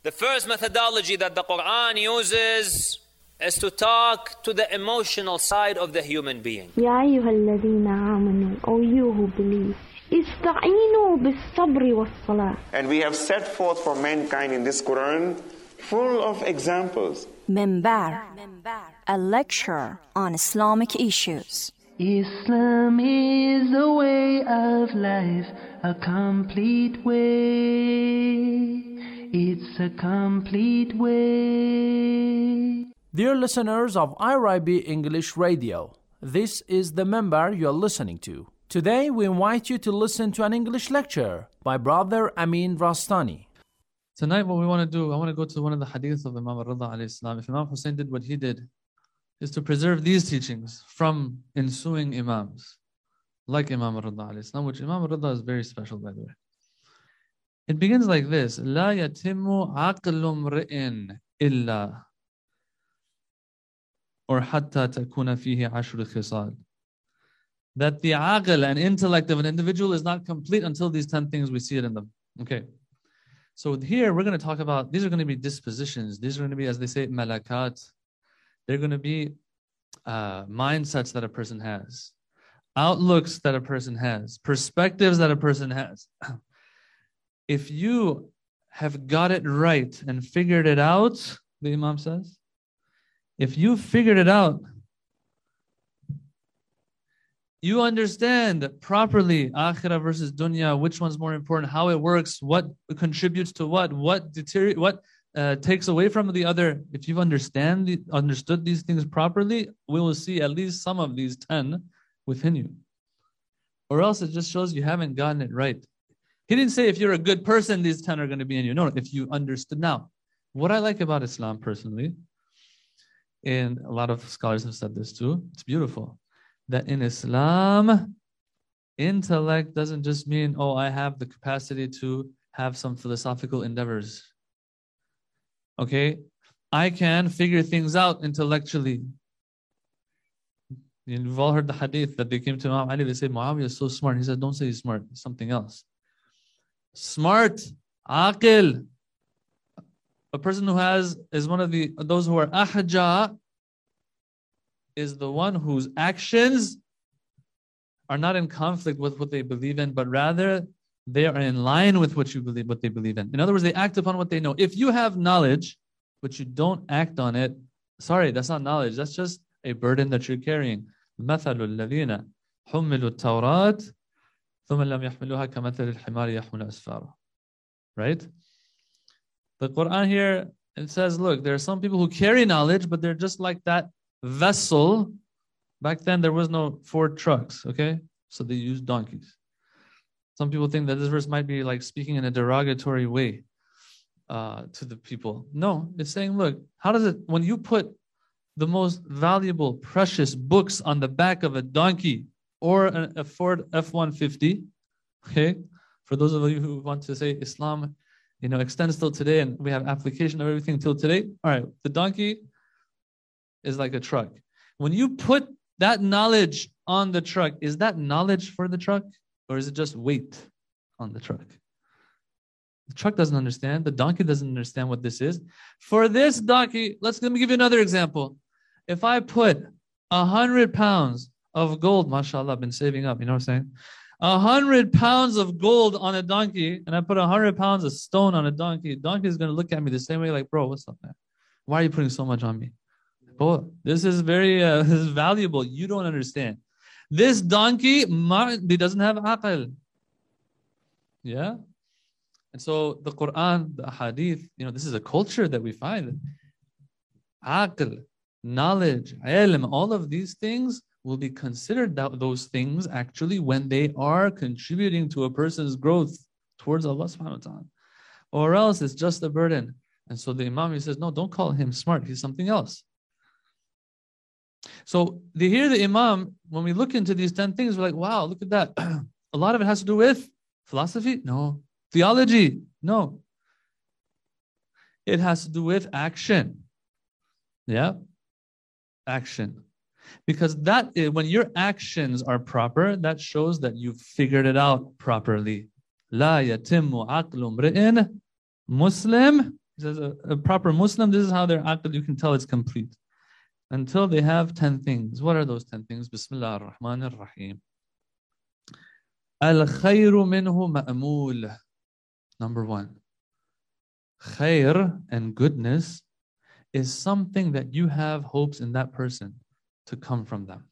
The first methodology that the Quran uses is to talk to the emotional side of the human being. يا أيها الذين آمنوا, O you who believe, استعينوا بالصبر والصلاة. And we have set forth for mankind in this Quran full of examples. Minbar, a lecture on Islamic issues. Islam is a way of life, a complete way. It's a complete way. Dear listeners of IRIB English Radio, this is the Minbar you're listening to. Today we invite you to listen to an English lecture by Brother Amin Rastani. Tonight what we want to do, I want to go to one of the hadiths of Imam al-Rida alayhi salam. If Imam Hussein did what he did, is to preserve these teachings from ensuing Imams, like Imam al-Rida alayhi salam, which Imam al-Rida is very special, by the way. It begins like this: لا يتم عقل امرئ إلا or حتى تكون فيه عشر خصال. That the aql and intellect of an individual is not complete until these 10 things we see it in them. Okay. So here we're going to talk about, these are going to be dispositions. These are going to be, as they say, malakat. They're going to be mindsets that a person has, outlooks that a person has, perspectives that a person has. If you have got it right and figured it out, the Imam says, if you figured it out, you understand properly akhirah versus dunya, which one's more important, how it works, what contributes to what takes away from the other. If you've understood these things properly, we will see at least some of these 10 within you. Or else it just shows you haven't gotten it right. He didn't say if you're a good person, these 10 are going to be in you. No, if you understood. Now, what I like about Islam personally, and a lot of scholars have said this too, it's beautiful, that in Islam, intellect doesn't just mean, oh, I have the capacity to have some philosophical endeavors. Okay, I can figure things out intellectually. You've all heard the hadith that they came to Imam Ali, they say, Muawiyah is so smart. He said, don't say he's smart, it's something else. Smart, aqil. A person who is one of those who are ahja, is the one whose actions are not in conflict with what they believe in, but rather they are in line with what they believe in. In other words, they act upon what they know. If you have knowledge, but you don't act on it, sorry, that's not knowledge. That's just a burden that you're carrying. مَثَلُ الَّذِينَ حُمِّلُوا التَّوْرَاةِ ثُمَّ لَمْ يَحْمِلُوهَا كَمَثَلِ الْحِمَارِ يَحْمِلُ أَسْفَارًا. Right? The Quran here, it says, look, there are some people who carry knowledge, but they're just like that vessel. Back then, there was no Ford trucks, okay? So they used donkeys. Some people think that this verse might be like speaking in a derogatory way to the people. No, it's saying, look, how does it, when you put the most valuable, precious books on the back of a donkey or a Ford F-150, okay? For those of you who want to say Islam, extends till today and we have application of everything till today. All right, the donkey is like a truck. When you put that knowledge on the truck, is that knowledge for the truck or is it just weight on the truck? The truck doesn't understand. The donkey doesn't understand what this is. For this donkey, let me give you another example. If I put 100 pounds of gold, mashallah, I've been saving up, you know what I'm saying? 100 pounds of gold on a donkey, and I put 100 pounds of stone on a donkey is going to look at me the same way, like, bro, what's up, man? Why are you putting so much on me? Bro, this is very this is valuable. You don't understand. This donkey doesn't have aql. Yeah? And so the Quran, the hadith, this is a culture that we find. Aql, knowledge, ilm, all of these things will be considered those things actually when they are contributing to a person's growth towards Allah subhanahu wa ta'ala. Or else it's just a burden. And so the Imam, he says, no, don't call him smart. He's something else. So here the Imam, when we look into these 10 things, we're like, wow, look at that. A lot of it has to do with philosophy? No. Theology? No. It has to do with action. Yeah? Action. Because when your actions are proper, that shows that you've figured it out properly. لا يتم عقل امرئ مسلم He says a proper Muslim, this is how their aql, you can tell it's complete. Until they have 10 things. What are those 10 things? Bismillah ar-Rahman ar-Rahim. Al-khayru minhu ma'amul. Number 1. Khair and goodness is something that you have hopes in that person to come from them.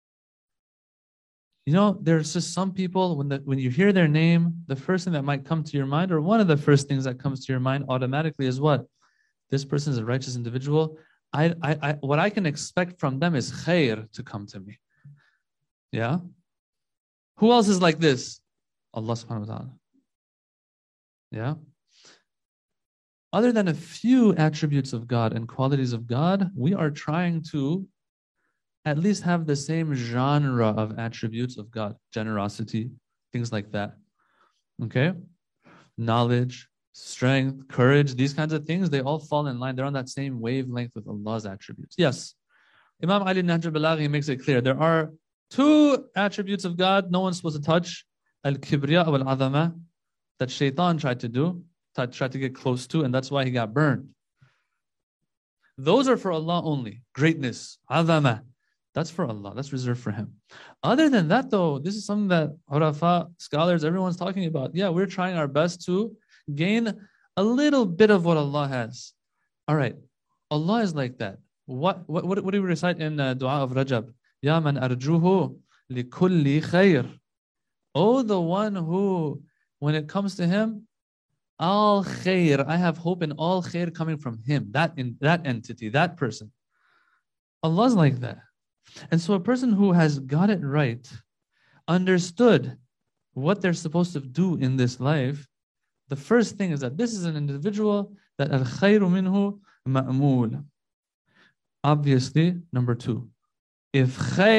You know, there's just some people, when you hear their name, the first thing that might come to your mind, or one of the first things that comes to your mind automatically is what? This person is a righteous individual. What I can expect from them is khair to come to me. Yeah? Who else is like this? Allah subhanahu wa ta'ala. Yeah? Other than a few attributes of God and qualities of God, we are trying to at least have the same genre of attributes of God. Generosity, things like that. Okay? Knowledge, strength, courage, these kinds of things, they all fall in line. They're on that same wavelength with Allah's attributes. Yes, Imam Ali Nahj al-Balaghi makes it clear. There are 2 attributes of God no one's supposed to touch. Al-Kibriya wal-Azama, that Shaitan tried to do, tried to get close to, and that's why he got burned. Those are for Allah only. Greatness, Azama, that's for Allah. That's reserved for Him. Other than that though, this is something that Urafa, scholars, everyone's talking about. Yeah, we're trying our best to gain a little bit of what Allah has. All right, Allah is like that. What do we recite in Dua of Rajab? Ya man arjuhu li kulli khair. Oh, the one who, when it comes to Him, al khair, I have hope in all khair coming from Him, that entity, that person. Allah's like that. And so a person who has got it right, understood what they're supposed to do in this life, the first thing is that this is an individual that al-khayru minhu ma'mul. Obviously, number 2, if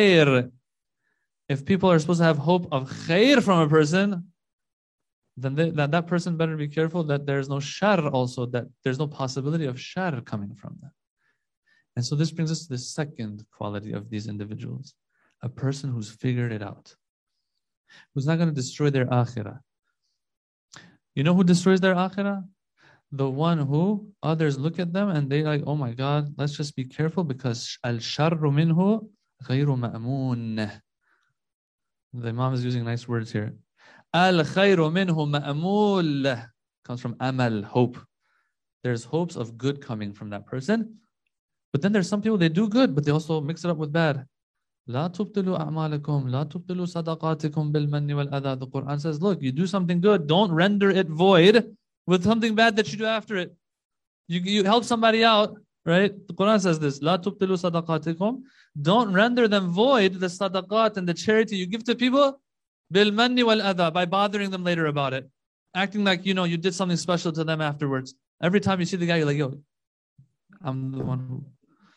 people are supposed to have hope of khair from a person, then that person better be careful that there's no shar also, that there's no possibility of shar coming from them. And so this brings us to the second quality of these individuals, a person who's figured it out, who's not going to destroy their akhirah. You know who destroys their akhirah? The one who others look at them and they like, oh my God, let's just be careful because al-sharru minhu ghayru ma'amun. The Imam is using nice words here. Al-khayru minhu ma'amul comes from amal, hope. There's hopes of good coming from that person. But then there's some people, they do good, but they also mix it up with bad. La tubtilu a'malakum, la tubtilu sadaqatikum bil manni wal adha. The Quran says, look, you do something good, don't render it void with something bad that you do after it. You help somebody out, right? The Quran says this, la tubtilu sadaqatikum. Don't render them void, the sadaqat and the charity you give to people, bil manni wal adha, by bothering them later about it. Acting like, you did something special to them afterwards. Every time you see the guy, you're like, yo, I'm the one who,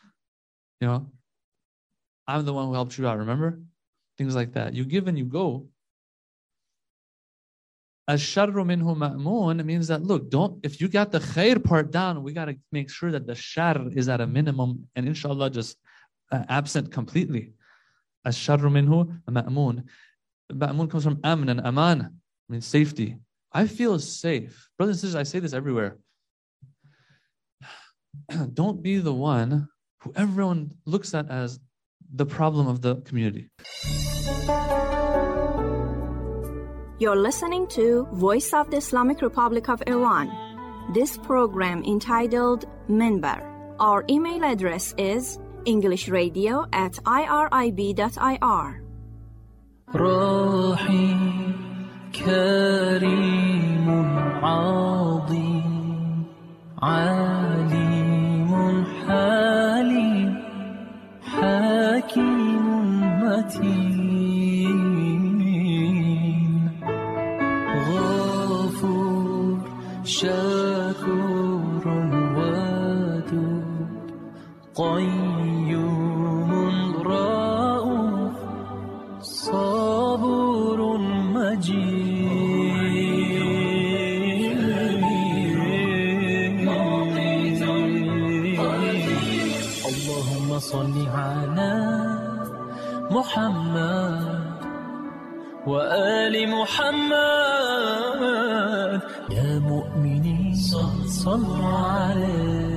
I'm the one who helped you out, remember? Things like that. You give and you go. Ash-sharru minhu ma'mun means that, look, if you got the khair part down, we got to make sure that the shar is at a minimum and inshallah just absent completely. Ash-sharru minhu ma'mun. Ma'mun comes from amn and aman, means safety. I feel safe. Brothers and sisters, I say this everywhere. Don't be the one who everyone looks at as the problem of the community. You're listening to Voice of the Islamic Republic of Iran. This program entitled Minbar. Our email address is englishradio@irib.ir. Rahim Kareem Azim Alim Halim Hakim Mateen Ghafur Shakur Wadud Qayyum Ra'uf Sabur Majid Allahumma salli ala Muhammad wa ali Muhammad Ya mu'minin صلوا عليه